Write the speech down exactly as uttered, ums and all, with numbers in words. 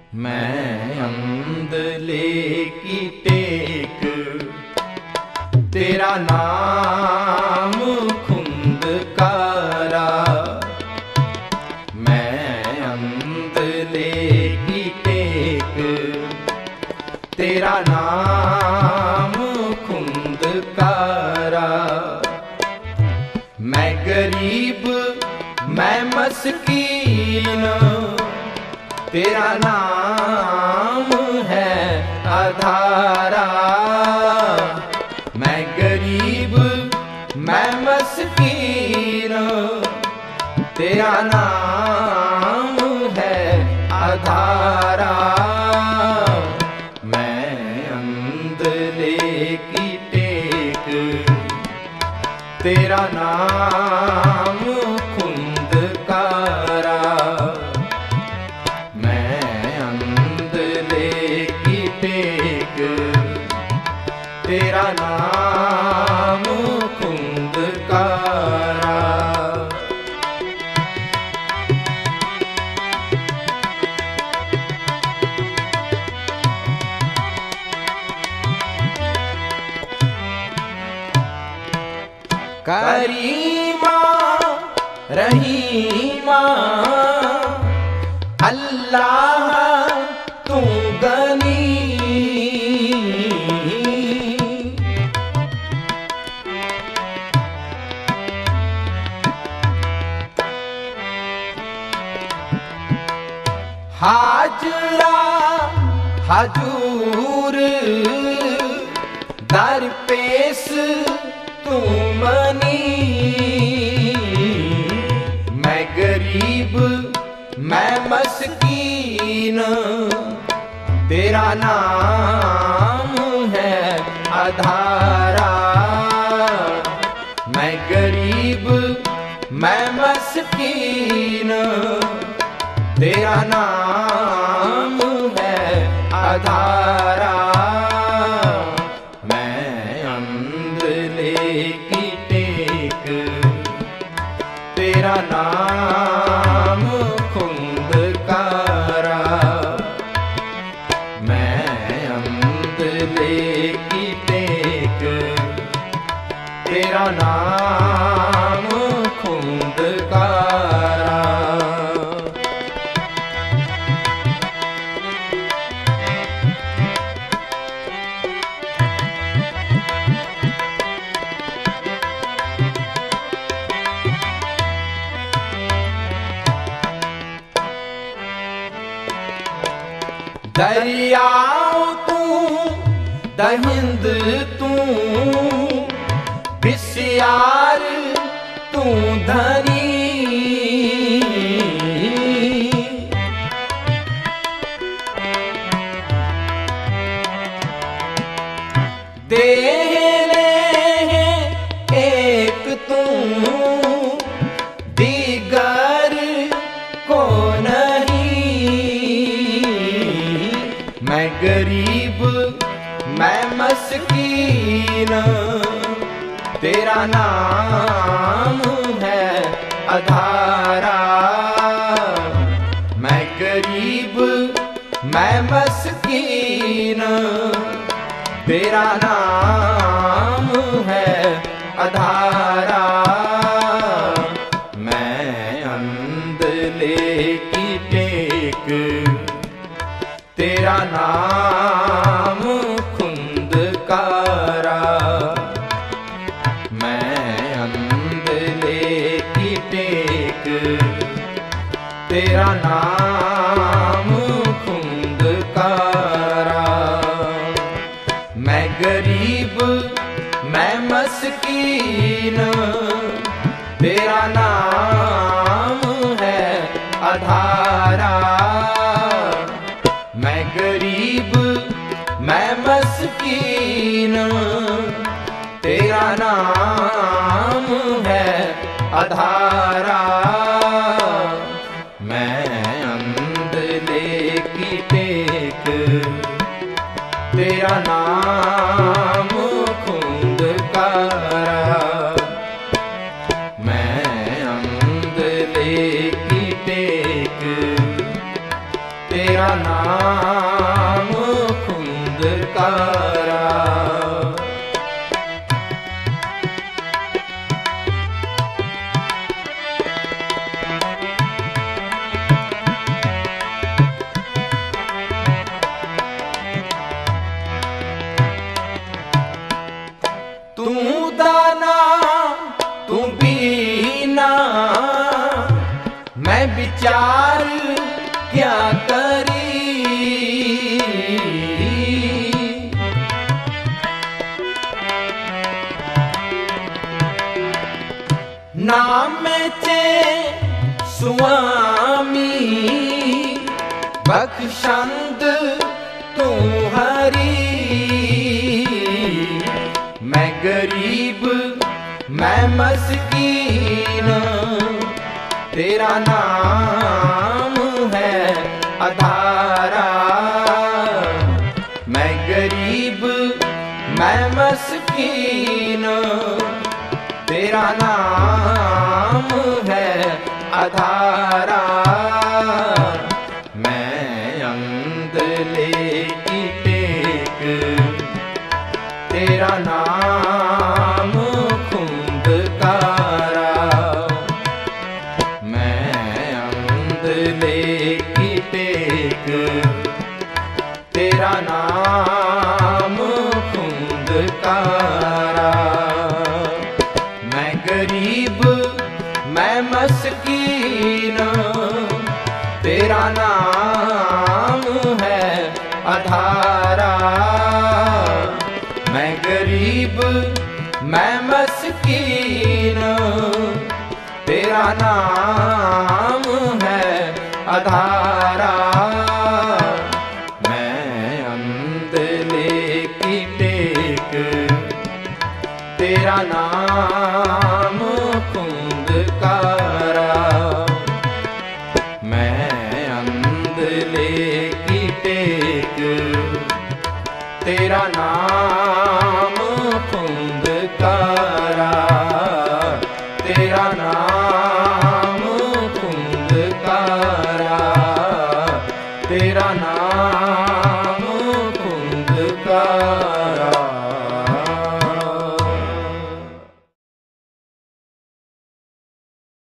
मैं अंधले की टेक तेरा नाम खुंदकारा। मैं अंधले की टेक तेरा नाम खुंदकारा। मैं गरीब मैं मस्कीन तेरा नाम है आधारा। मैं गरीब मैं मस्कीन तेरा नाम है आधारा। मैं अंधले की टेक तेरा नाम खुंदकारा। तेरा नाम खुंदकारा। करीमा रहीमा अल्लाह तू गनी। हाजरा हजूर दर पेश तू मनी। मैं गरीब मैं मस्कीन तेरा नाम है आधारा। मैं गरीब मैं मस्कीन तेरा नाम है आधारा। मैं अंधले की टेक तेरा नाम खुंदकारा। मैं अंधले की टेक तेरा नाम खुंदकारा। दरियाओ तू दहिंद तू बिस्यार तू धनी। देले एक तू दीगर को मैं गरीब मैं मस्कीन तेरा नाम है आधारा। मैं गरीब मैं मस्कीन तेरा नाम है आधारा। मैं अंधले की टेक तेरा नाम खुंदकारा। मैं अंधले की टेक तेरा नाम खुंदकारा। मैं गरीब मैं मस्कीन तेरा नाम है आधारा। मैं गरीब मैं मस्कीन तेरा नाम है आधारा। मैं अंधले की टेक तेरा नाम खुंदकारा। मैं अंधले की टेक तेरा नाम खुंदकारा। तू दाना तू बीना, मैं विचार क्या करी। नाम चे स्वामी बख्शंद तू हरी। मैं गरीब मैं मस्कीन, तेरा नाम है आधारा। मैं गरीब मैं मस्कीन, तेरा नाम है आधारा। मैं अंधले की टेक, तेरा नाम खुंदकारा। मैं अंधले की टेक, तेरा नाम खुंदकारा। मैं गरीब मैं मस्कीन, तेरा नाम है आधारा। मैं गरीब मैं मस्कीन, तेरा नाम है आधारा। मैं अंधले की टेक, तेरा नाम खुंदकारा। मैं अंधले की टेक, तेरा नाम खुंदकारा। तेरा नाम खुंदकारा, तेरा नाम